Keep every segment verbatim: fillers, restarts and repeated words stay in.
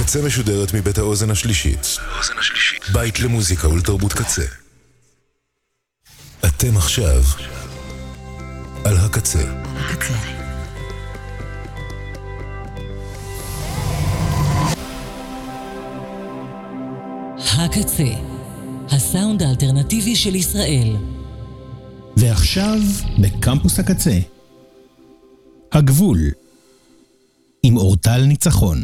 הקצה משודרת מבית האוזן השלישית. בית למוזיקה ולתרבות קצה. אתם עכשיו על הקצה. הקצה. הקצה, הסאונד האלטרנטיבי של ישראל. ועכשיו בקמפוס הקצה, הגבול, עם אורטל ניצחון.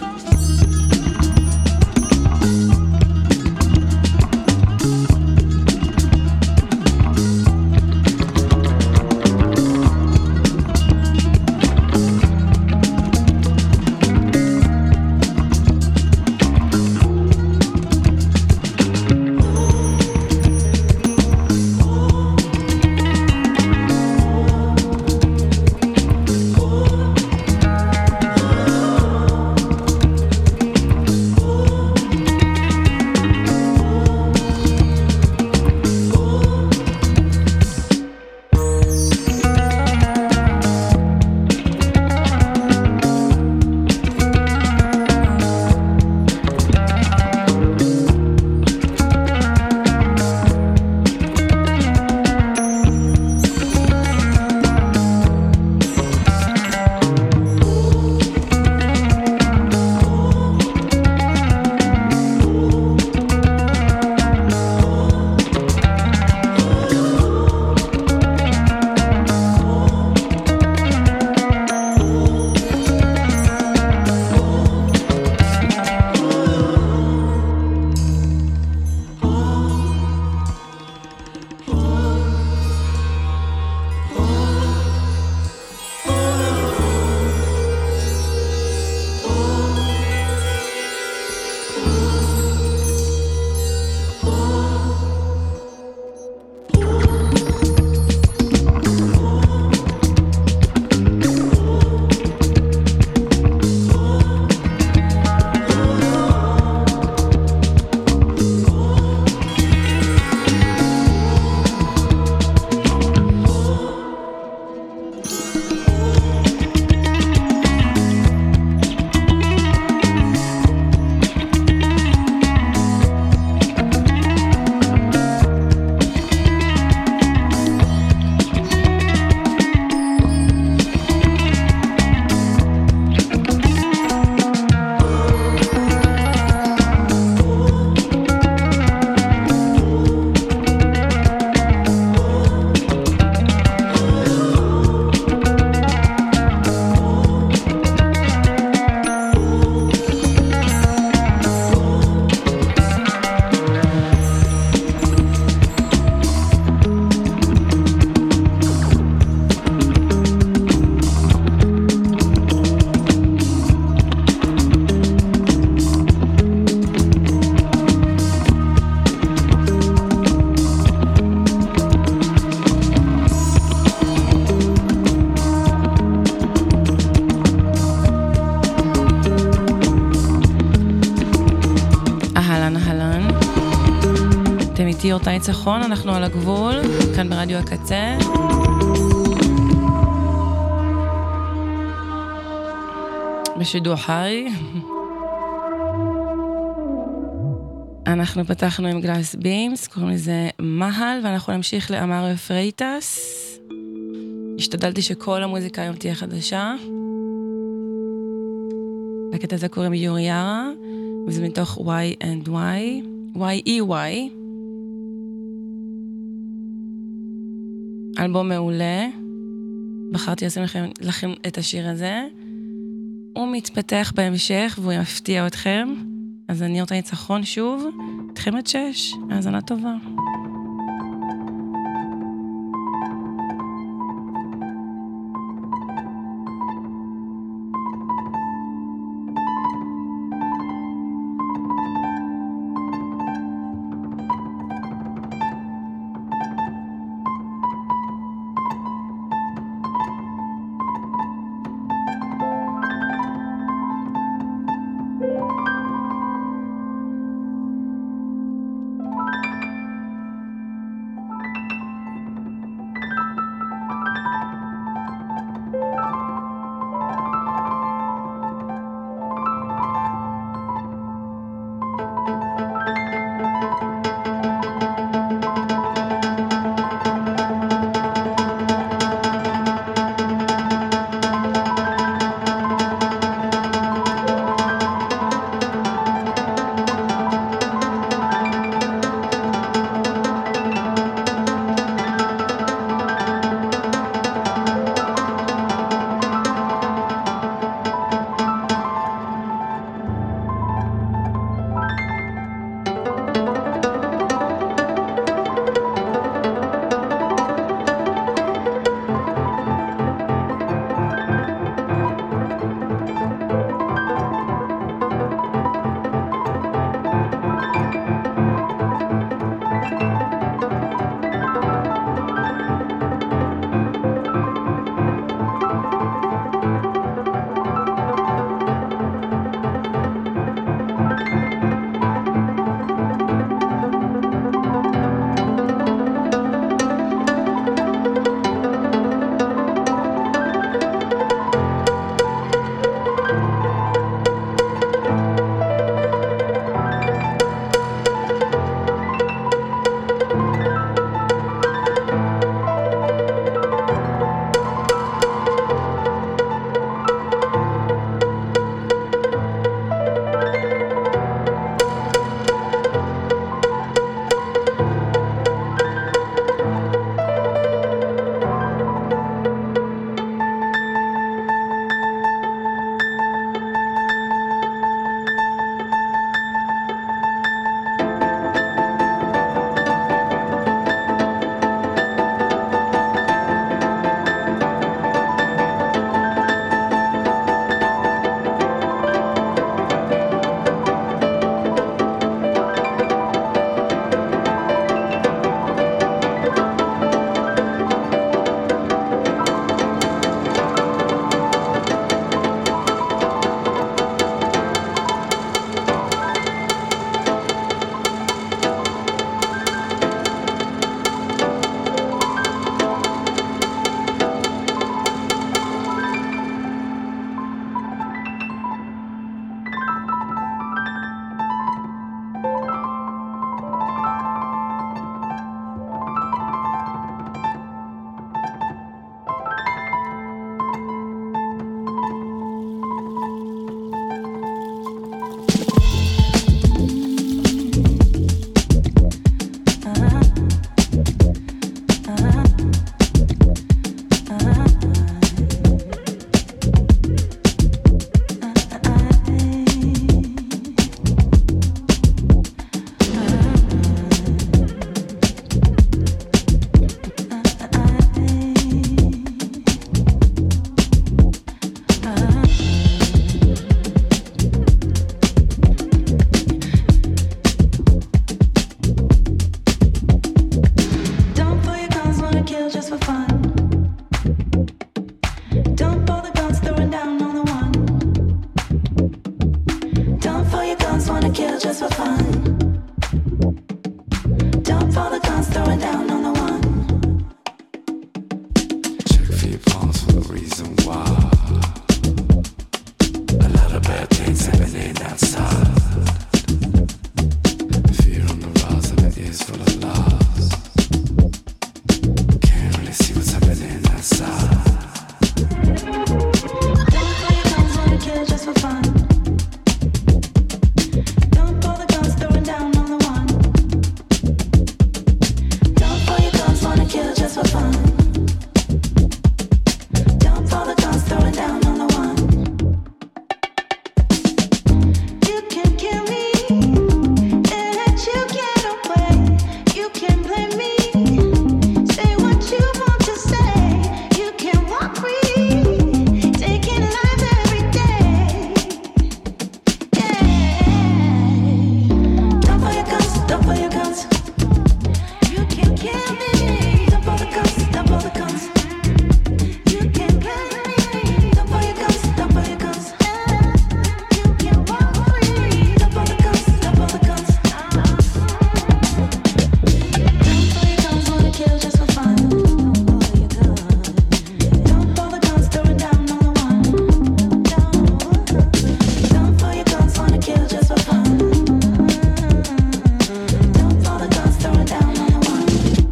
אורטל ניצחון, אנחנו על הגבול, כאן ברדיו הקצה. בשידור חי. אנחנו פתחנו עם גלאס בימס, קוראים לזה מהל, ואנחנו נמשיך לאמריו פרייטס. השתדלתי שכל המוזיקה היום תהיה חדשה. לקטע הזה קוראים יוריארה, וזה מתוך Y and Y, Y-E-Y. אלבום מעולה. בחרתי לשים לכם, לכם את השיר הזה. הוא מתפתח בהמשך והוא יפתיע אתכם. אז אני אורטל ניצחון שוב. אתכם עד שש. האזנה טובה. Bad things happening outside. Fear on the rise and the ears full of lies. Can't really see what's happening outside. Don't play your guns, wanna kill just for fun. Don't pull the guns, throwing down on the one. Don't pull your guns, wanna kill just for fun. Don't pull the guns, throwing down on the one. You can kill me and let you get away. You can blame me. Say what you want to say. You can walk free, taking lives every day. Yeah. Don't pull your guns, don't pull your guns. You can kill me. Don't pull the guns, don't pull the guns. You can blame me. Don't pull your guns, don't pull your guns. You can walk free. Don't pull the guns, don't pull the guns. Don't pull your guns, wanna kill just for fun. Don't pull your guns. Don't pull the guns, throwing down on the one. Don't pull your guns, wanna kill just for fun. Don't pull the guns, throwing down on the one.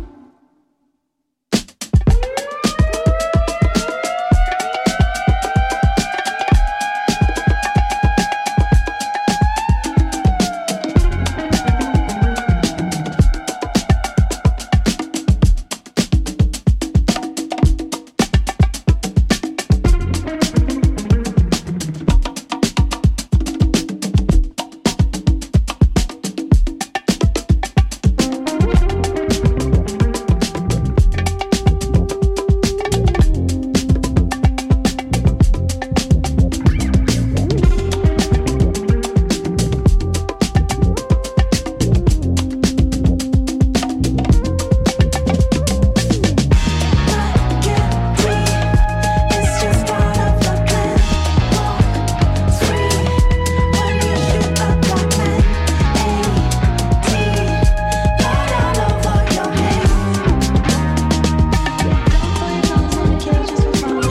It's just part of the plan. Walk free when you shoot a black man. eighteen, blood all over your hands. Don't pull your guns, wanna kill just for fun.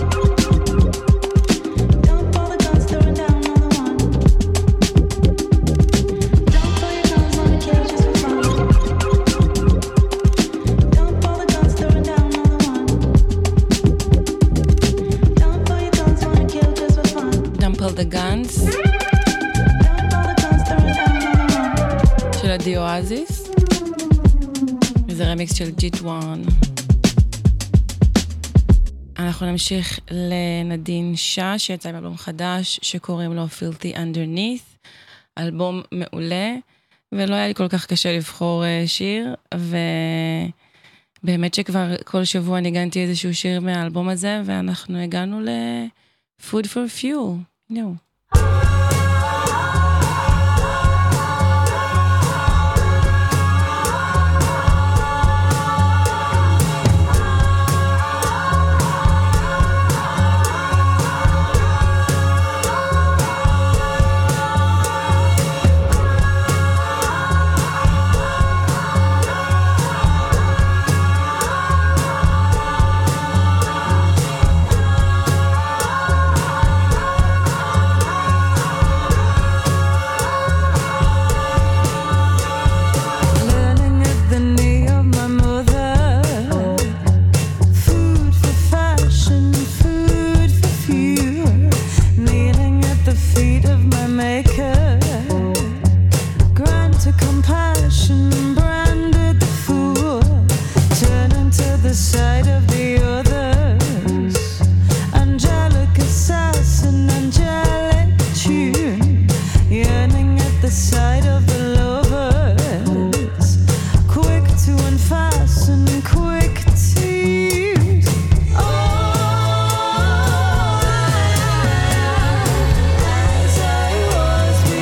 Don't pull the guns, throwing down on the one. Don't pull your guns, wanna kill just for fun. Don't pull the guns, throwing down on the one. Don't pull your guns, wanna kill just for fun. Don't pull the guns Don't pull the guns, throwing down on the one. של הדי אואזיס. וזה רמיקס של ג'יט וואן. אנחנו נמשיך לנדין שעה שיצא עם אלבום חדש שקוראים לו Filthy Underneath. אלבום מעולה, ולא היה לי כל כך קשה לבחור אה, שיר, ובאמת שכבר כל שבוע ניגנתי איזשהו שיר מהאלבום הזה, ואנחנו הגענו ל-Food for Fuel. נו. As I was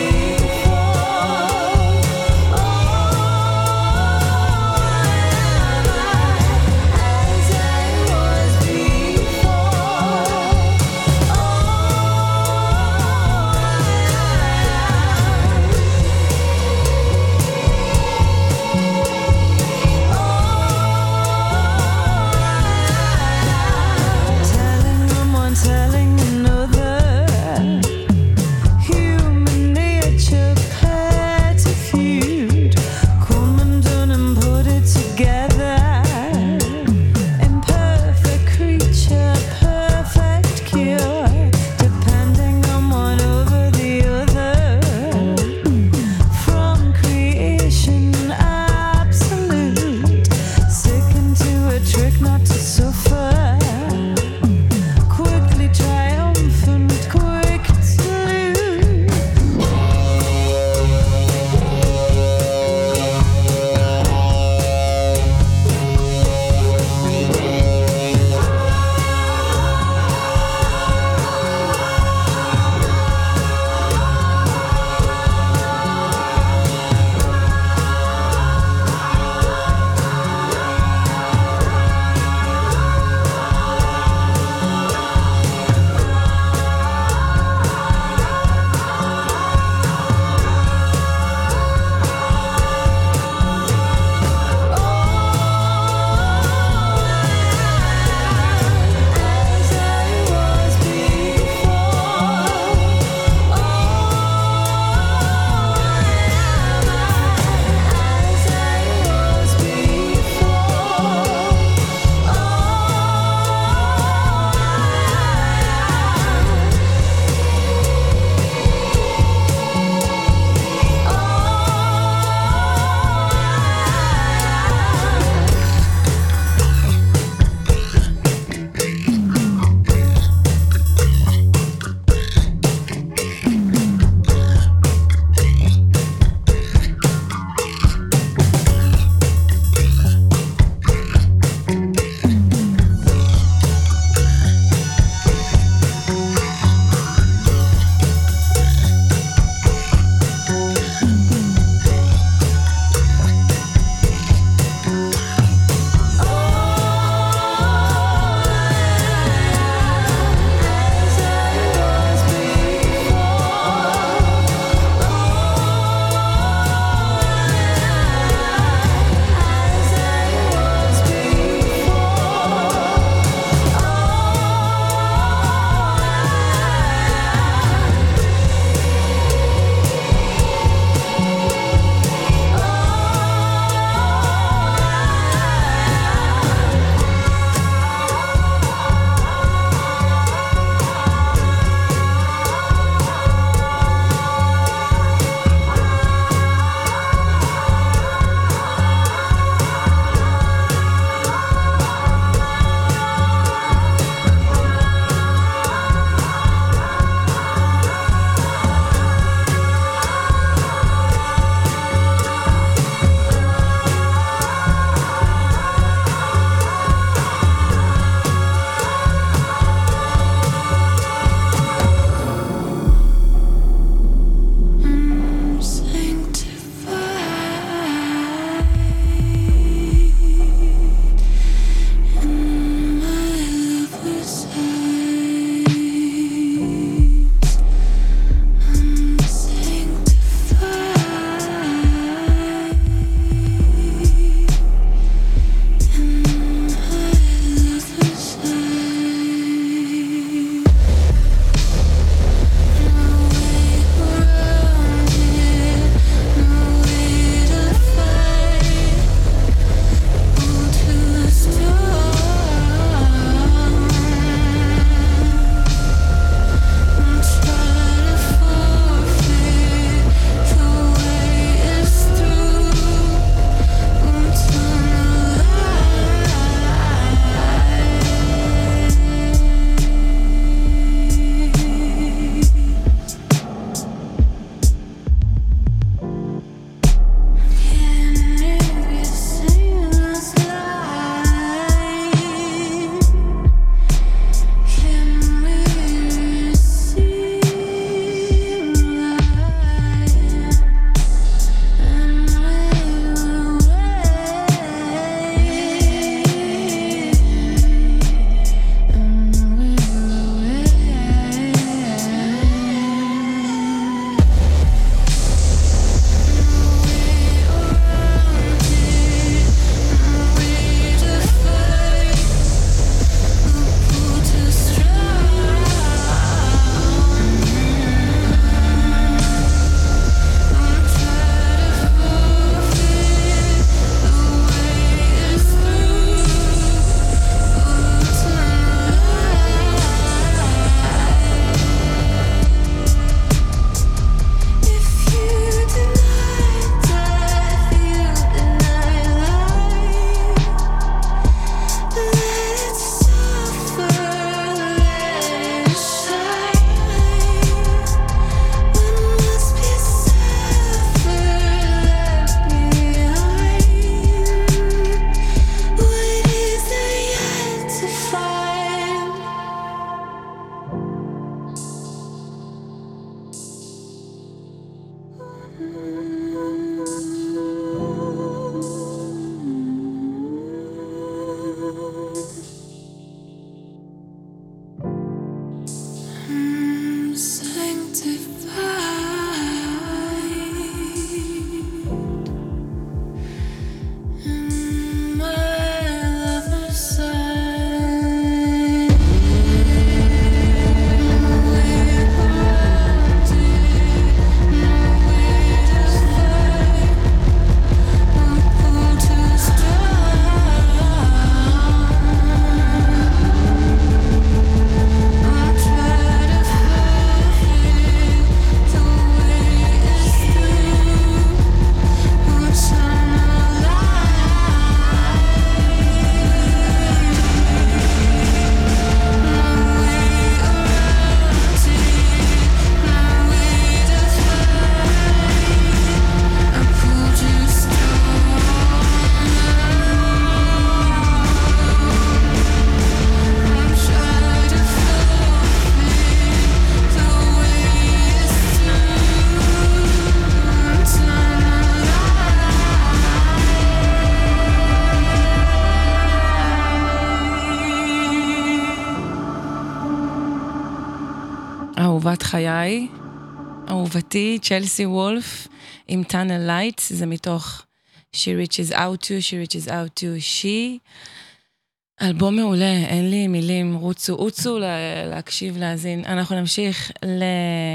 אהובת חיי, אהובתי, צ'לסי וולף, עם Tunnel Lights, זה מתוך She Reaches Out To, She Reaches Out To, She. אלבום מעולה, אין לי מילים, רוצו, רוצו לה, להקשיב, להזין. אנחנו נמשיך ל...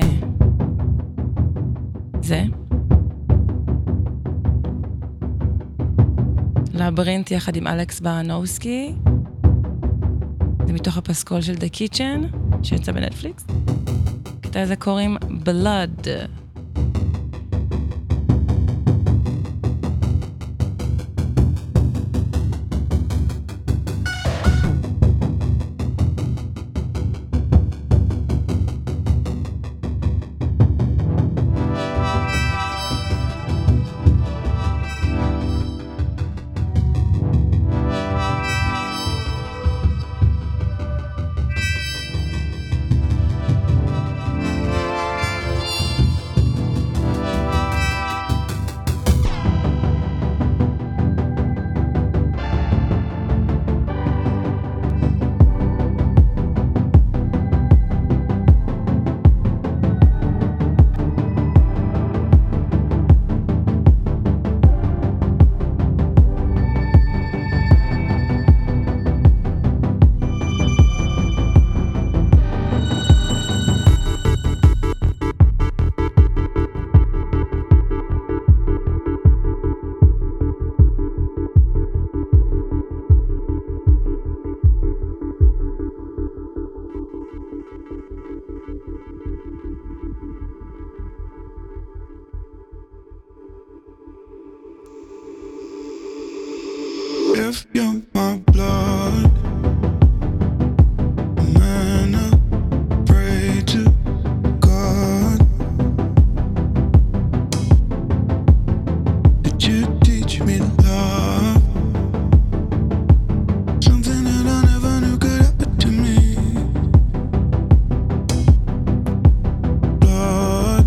זה. לברינט יחד עם אלכס ברנובסקי. זה מתוך הפסקול של The Kitchen, שיצא בנטפליקס. קטע הזה קוראים Blood. If you're my blood, man, I pray to God that you teach me love, something that I never knew could happen to me. Blood,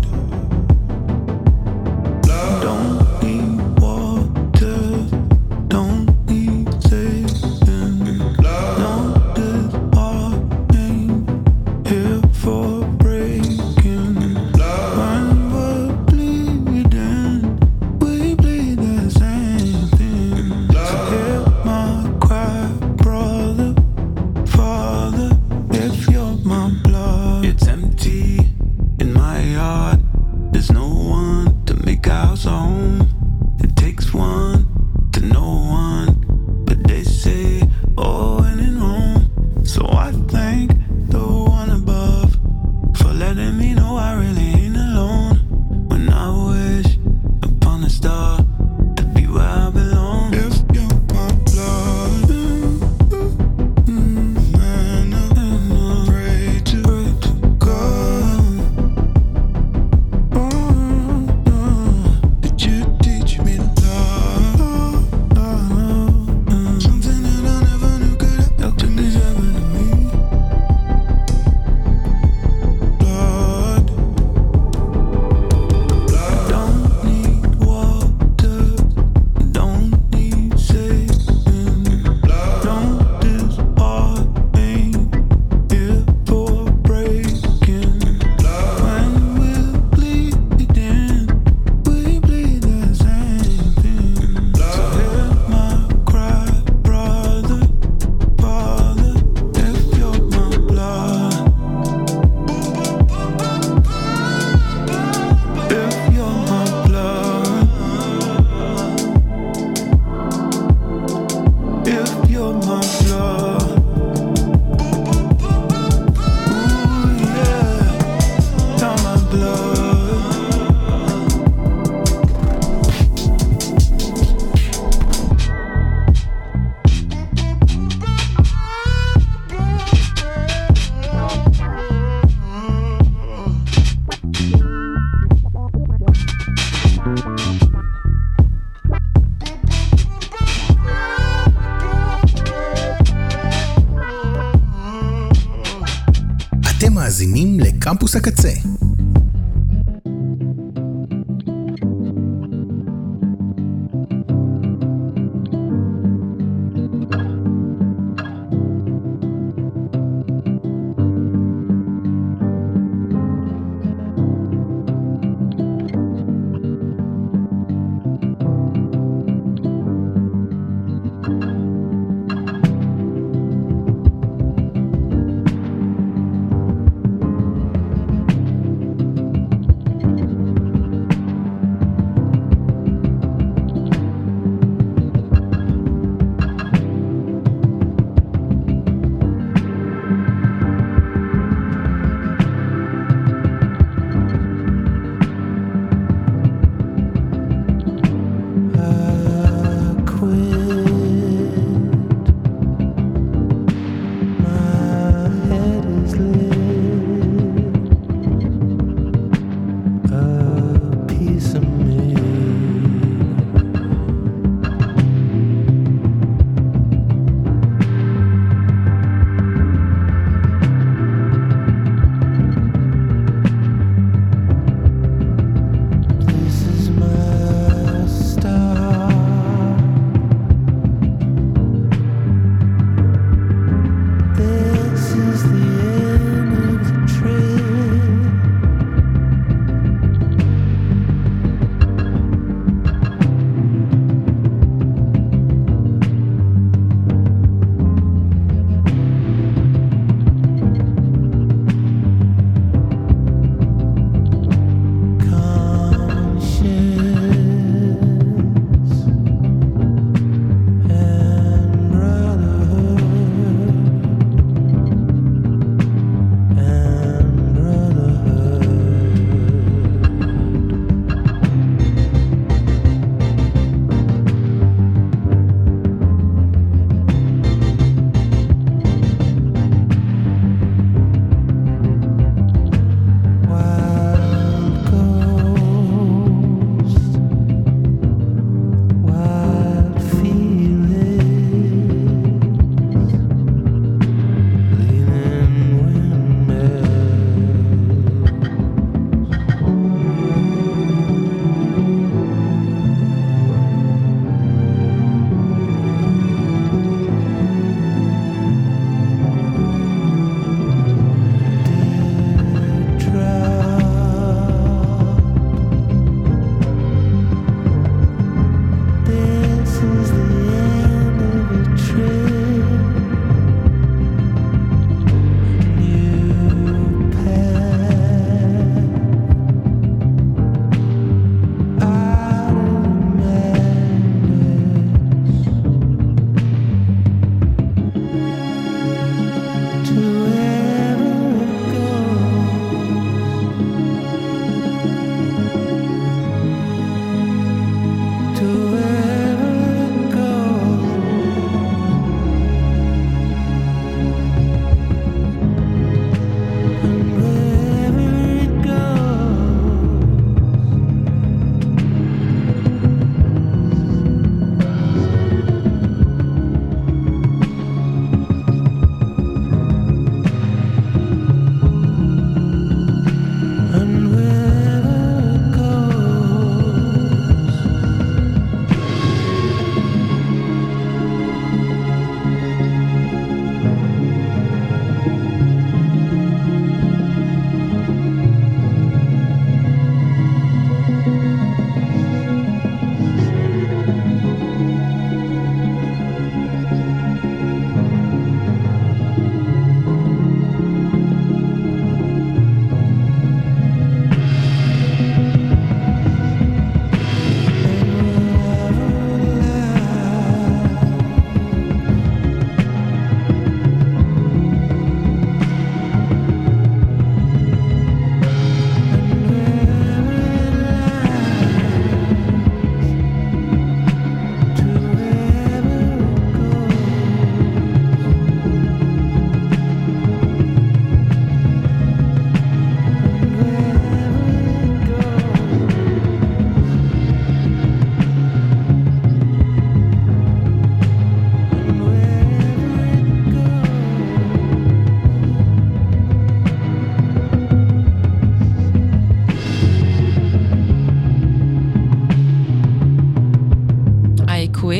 blood. Don't need water, don't need saving. No, this heart ain't here for breaking. When we're bleeding, we bleed the same thing. So hear my cry, brother, father, if you're my blood. It's empty in my heart, there's no one to make a house a home. It takes one to know one, but they say, oh, when in Rome. So I thank the one above for letting me know I really ain't alone. When I wish upon a star to be where I belong. If you're my blood, man, I pray to God that you קמפוס הקצה.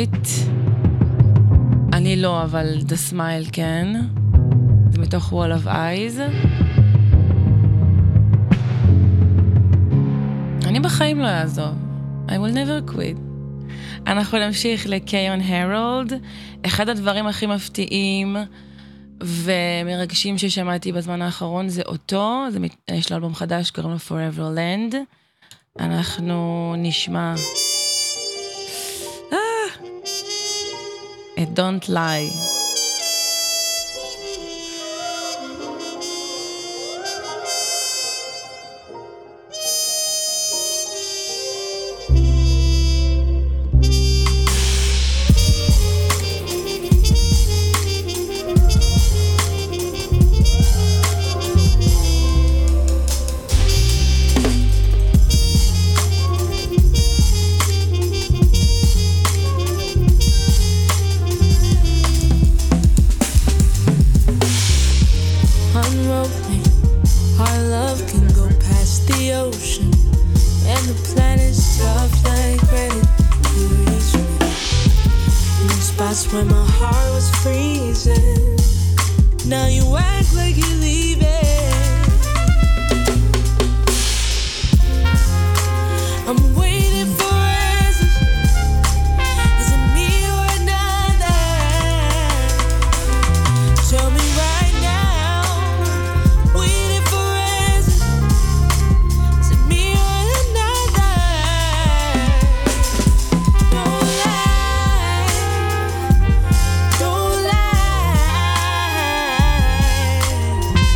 Sweet. אני לא, אבל The Smile כן. זה מתוך Wall of Eyes. אני בחיים לא אעזוב. I will never quit. אנחנו נמשיך לקיון הרולד. אחד הדברים הכי מפתיעים ומרגשים ששמעתי בזמן האחרון זה אותו. זה, יש לו אלבום חדש, קוראים לו Forever Land. אנחנו נשמע אה, את Don't Lie. When my heart was freezing, now you act like you're leaving. I'm waiting for answers. Is it me or another? Tell me right now. Waiting for answers. Is it me or another? Don't lie. Don't lie.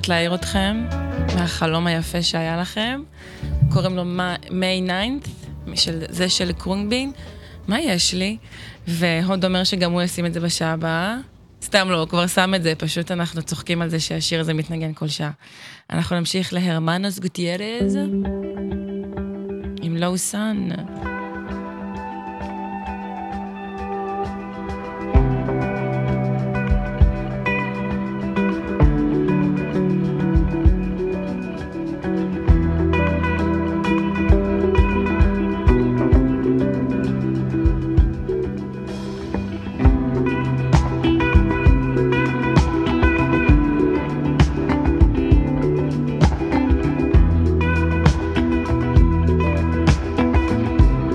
קצת להעיר אתכם מהחלום היפה שהיה לכם. קוראים לו מיי ניינת', זה של קרונגבין. מה יש לי? והוד אומר שגם הוא ישים את זה בשעה הבאה. סתם לא, הוא כבר שם את זה, פשוט אנחנו צוחקים על זה שהשיר הזה מתנגן כל שעה. אנחנו נמשיך להרמנוס גוטיירז עם לואו סאן. Thank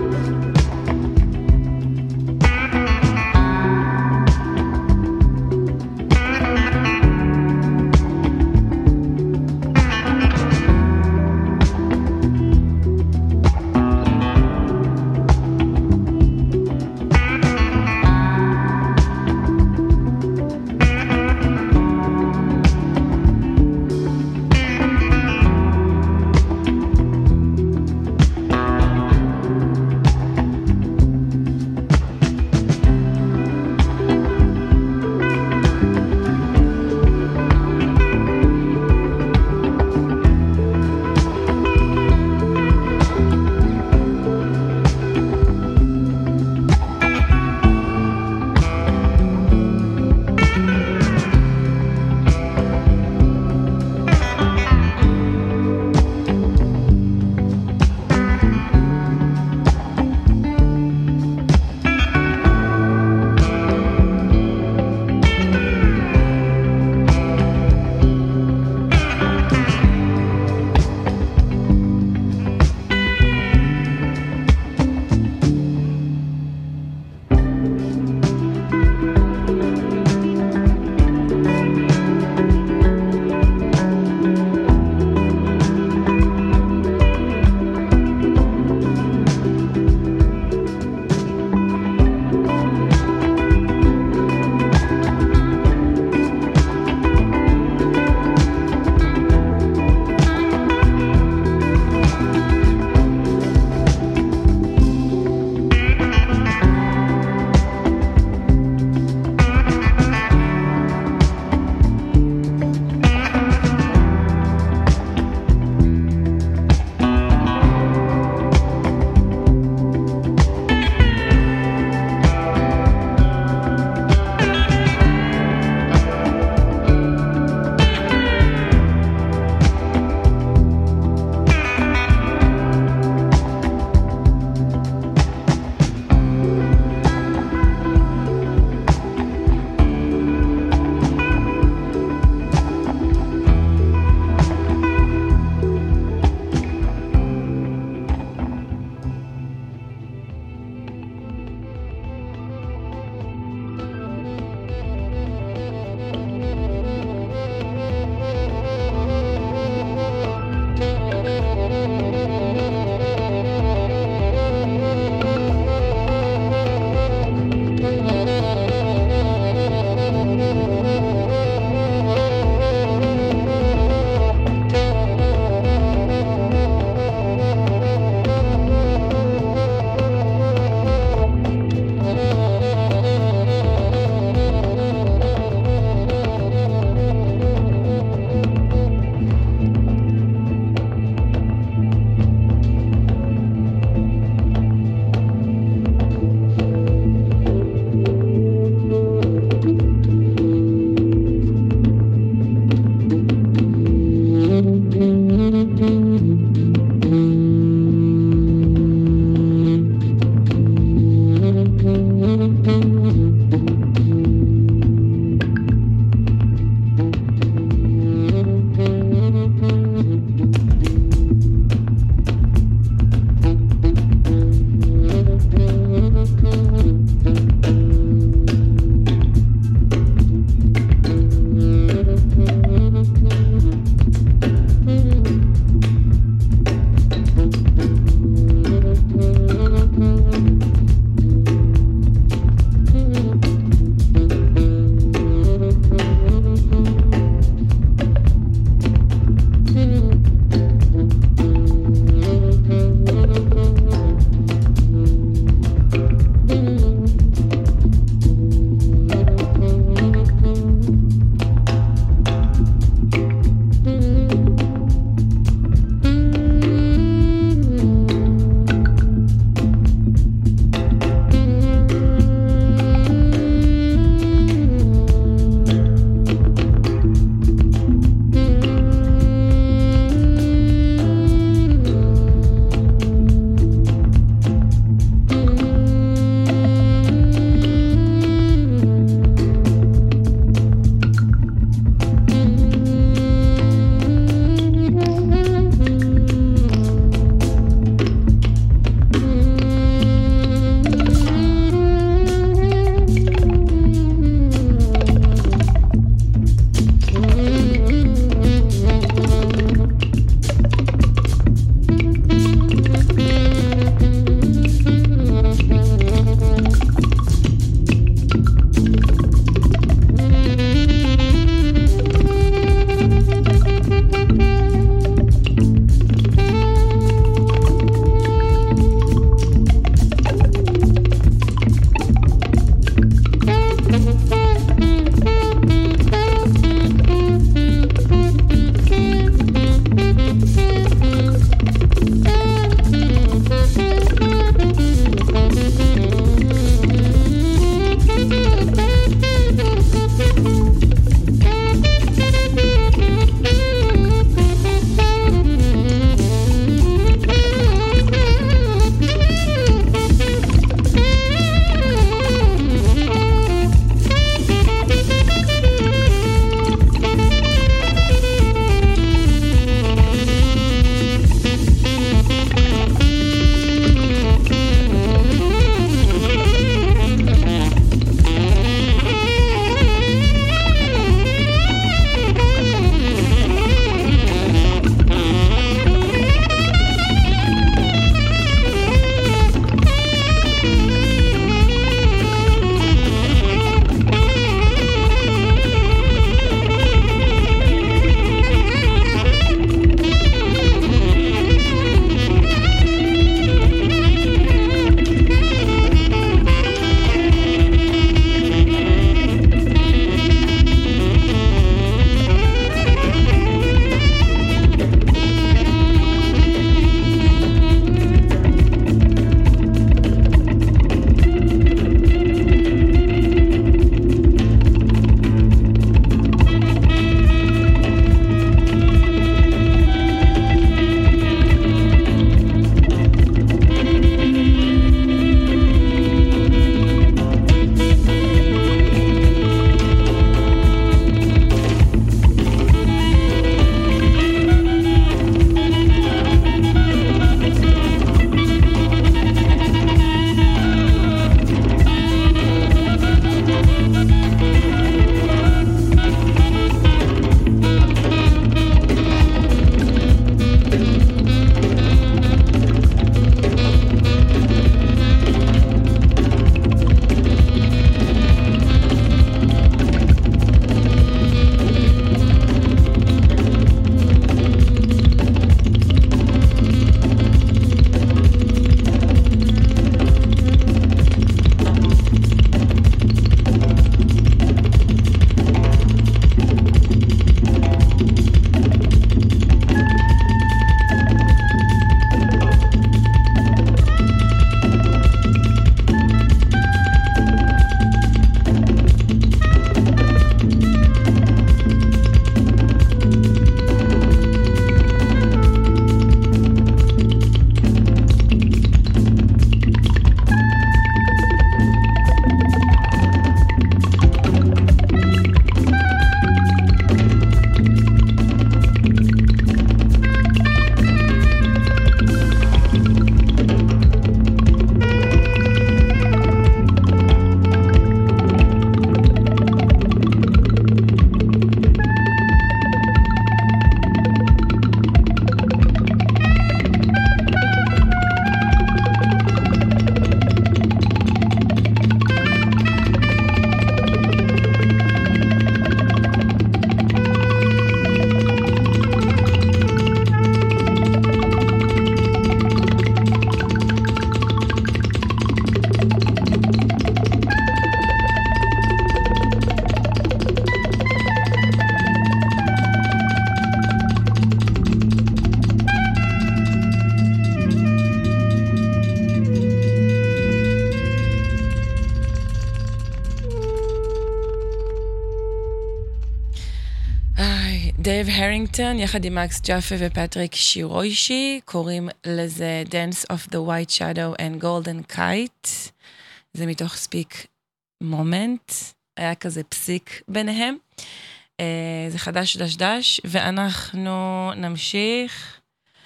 דייב הרינגטון, יחד עם מקס ג'אפה ופטריק שירוישי, קוראים לזה Dance of the White Shadow and Golden Kite. זה מתוך ספיק מומנט, היה כזה פסיק ביניהם. זה חדש דש דש, ואנחנו נמשיך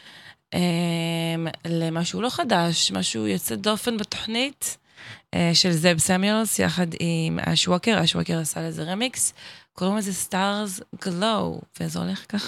למשהו לא חדש, משהו יוצא דופן בתוכנית של זאב סמיולס, יחד עם אש ווקר. אש ווקר עשה לזה רמיקס, קוראים לזה Stars Glow, וזה הולך ככה.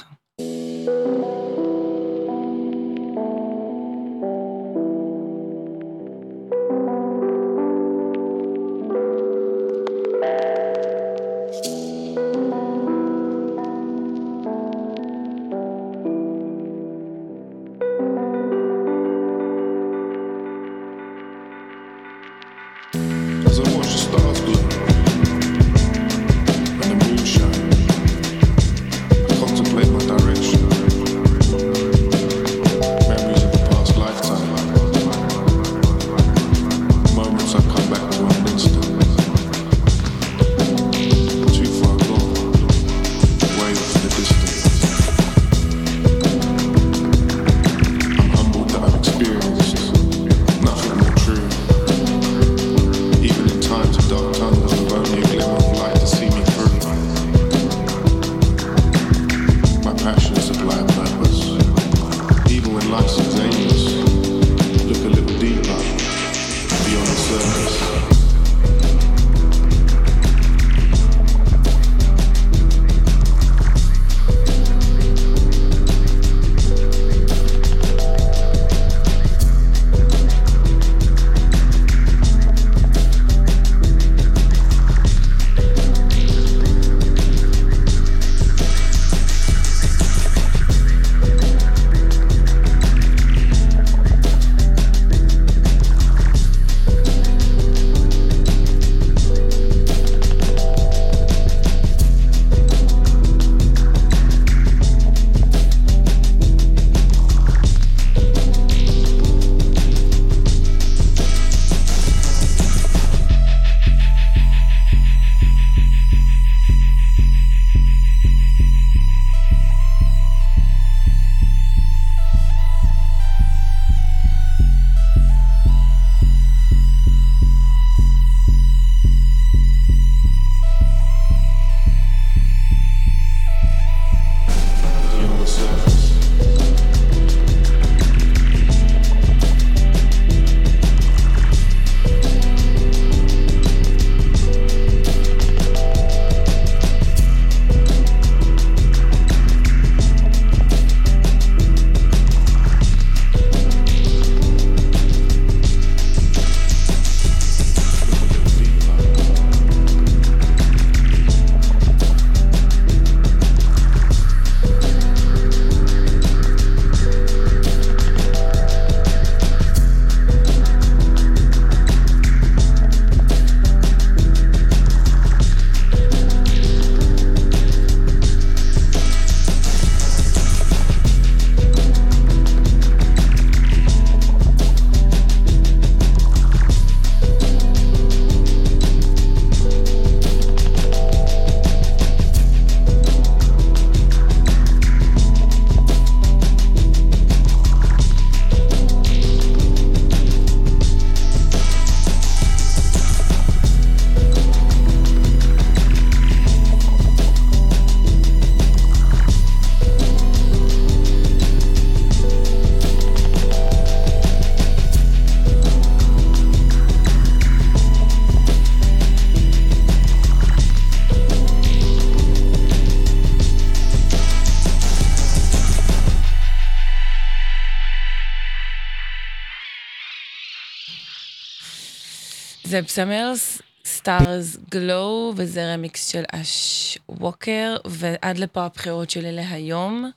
As I watch the stars glow and the moon shine, I contemplate my direction. Memories of a past lifetime, moments I come back to in an instant. Too far gone, way off in the distance. I'm humbled that I've experienced nothing more true. Even in times of dark tunnels, with only a glimmer of light to see me through. My passion supply a purpose. Even when life seems aimless, look a little deeper, beyond the surface. Beyond the surface. זה בסמרס, סטארס גלו, וזה רמיקס של אש ווקר, ועד לפה הבחירות שלי להיום,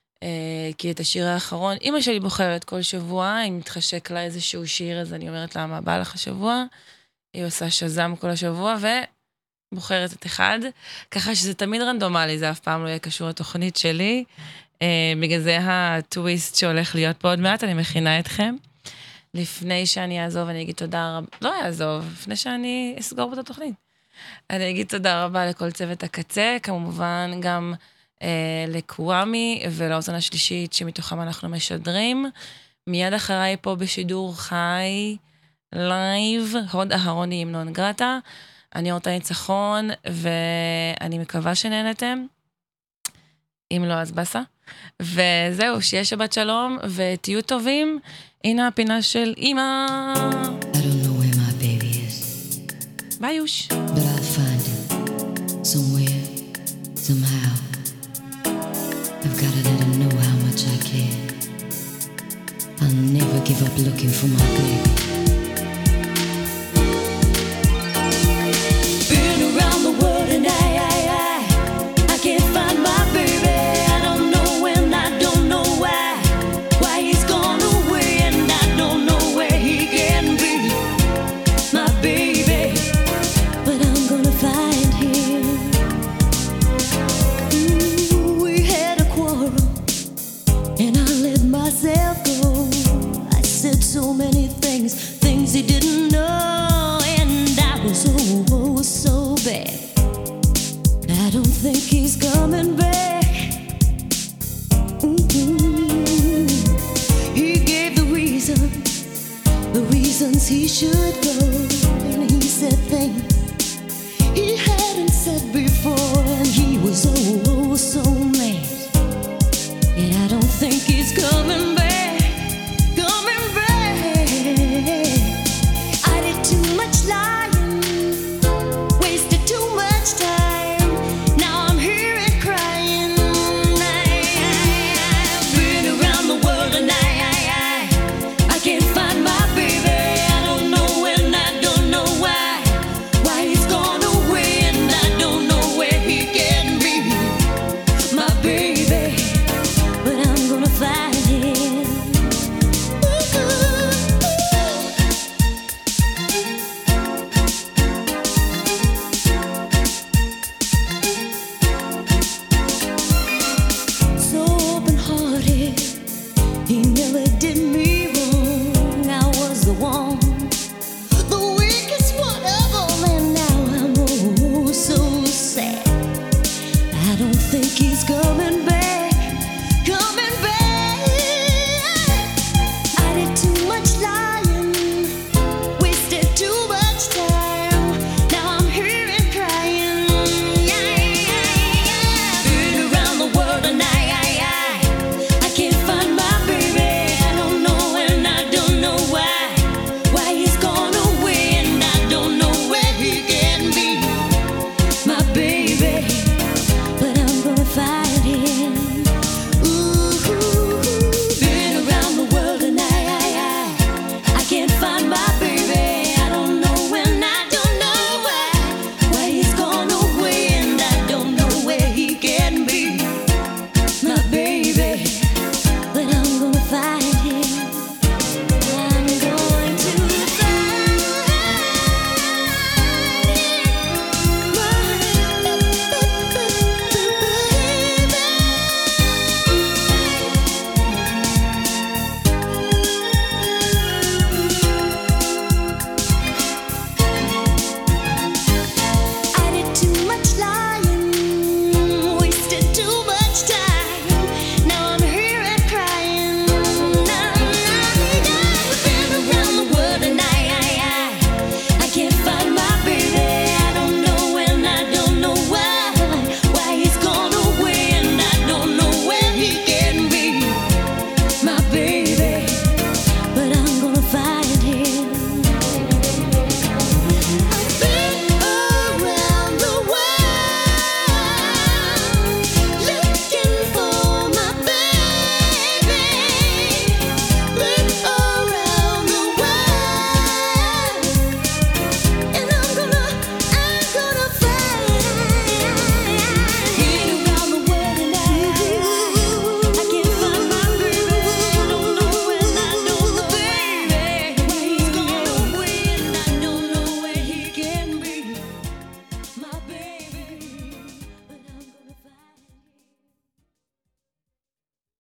כי את השיר האחרון, אמא שלי בוחרת כל שבוע, אם מתחשק לה איזשהו שיר, אז אני אומרת לה, מה בא לך השבוע? היא עושה שזם כל השבוע, ובוחרת את אחד, ככה שזה תמיד רנדומלי, זה אף פעם לא יהיה קשור לתוכנית שלי, בגלל זה הטוויסט שהולך להיות פה עוד מעט, אני מכינה אתכם. לפני שאני אעזוב, אני אגיד תודה רבה, לא אעזוב, לפני שאני אסגור את התוכנית. אני אגיד תודה רבה לכל צוות הקצה, כמובן גם אה, לקוואמי ולאוזן השלישית שמתוכם אנחנו משדרים. מיד אחריי פה בשידור חי, לייב, הוד אהרוני עם נון גרטה. אני אורטל ניצחון, ואני מקווה שנהנתם. אם לא, אז בסה. וזהו, שיהיה שבת שלום, ותהיו טובים. הנה הפינה של אמא. I don't know where my baby is, ביי יוש. but I'll find him somewhere, somehow. I've got to let him know how much I care. I'll never give up looking for my baby. Been around the world and I, I, I, I can't find my baby. I don't know when, I don't know why, why he's gone away, and I don't know where he can be, my baby. But I'm gonna find him. Ooh, we had a quarrel, and I let myself go. I said so many things, things he didn't know, and I was oh, oh so bad. I don't think he's coming back. Mm-hmm. He gave the reasons, the reasons he should go.